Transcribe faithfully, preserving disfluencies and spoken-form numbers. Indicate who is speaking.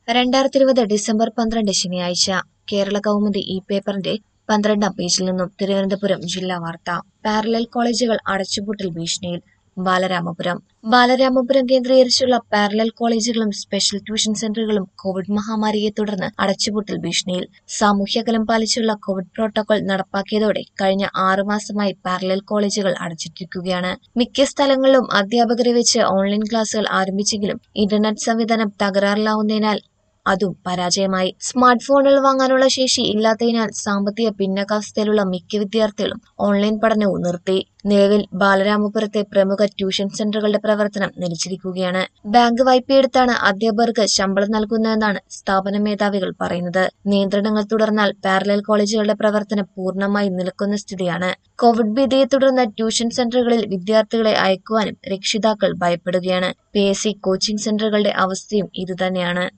Speaker 1: രണ്ടായിരത്തി ഇരുപത് ഡിസംബർ പന്ത്രണ്ട് ശനിയാഴ്ച കേരള കൗമുദി ഈ പേപ്പറിന്റെ പന്ത്രണ്ടാം പേജിൽ നിന്നും തിരുവനന്തപുരം ജില്ലാ വാർത്ത. പാരലൽ കോളേജുകൾ അടച്ചുപൂട്ടൽ ഭീഷണിയിൽ. ബാലരാമപുരം ബാലരാമപുരം കേന്ദ്രീകരിച്ചുള്ള പാരലൽ കോളേജുകളും സ്പെഷ്യൽ ട്യൂഷൻ സെന്ററുകളും കോവിഡ് മഹാമാരിയെ തുടർന്ന് അടച്ചുപൂട്ടൽ ഭീഷണിയിൽ. സാമൂഹ്യകലം പാലിച്ചുള്ള കോവിഡ് പ്രോട്ടോകോൾ നടപ്പാക്കിയതോടെ കഴിഞ്ഞ ആറുമാസമായി പാരലൽ കോളേജുകൾ അടച്ചിട്ടിരിക്കുകയാണ്. മിക്ക സ്ഥലങ്ങളിലും അധ്യാപകരെ വെച്ച് ഓൺലൈൻ ക്ലാസുകൾ ആരംഭിച്ചെങ്കിലും ഇന്റർനെറ്റ് സംവിധാനം തകരാറിലാവുന്നതിനാൽ അതും പരാജയമായി. സ്മാർട്ട് ഫോണുകൾ വാങ്ങാനുള്ള ശേഷി ഇല്ലാത്തതിനാൽ സാമ്പത്തിക പിന്നോക്കാവസ്ഥയിലുള്ള മിക്ക വിദ്യാർത്ഥികളും ഓൺലൈൻ പഠനവും നിർത്തി. നിലവിൽ ബാലരാമപുരത്തെ പ്രമുഖ ട്യൂഷൻ സെന്ററുകളുടെ പ്രവർത്തനം നിലച്ചിരിക്കുകയാണ്. ബാങ്ക് വായ്പയെടുത്താണ് അധ്യാപകർക്ക് ശമ്പളം നൽകുന്നതെന്നാണ് സ്ഥാപന മേധാവികൾ പറയുന്നത്. നിയന്ത്രണങ്ങൾ തുടർന്നാൽ പാരലൽ കോളേജുകളുടെ പ്രവർത്തനം പൂർണ്ണമായി നിലക്കുന്ന സ്ഥിതിയാണ്. കോവിഡ് ഭീതിയെ തുടർന്ന് ട്യൂഷൻ സെന്ററുകളിൽ വിദ്യാർത്ഥികളെ അയക്കുവാനും രക്ഷിതാക്കൾ ഭയപ്പെടുകയാണ്. പി എസ് സി കോച്ചിംഗ് സെന്ററുകളുടെ അവസ്ഥയും ഇതുതന്നെയാണ്.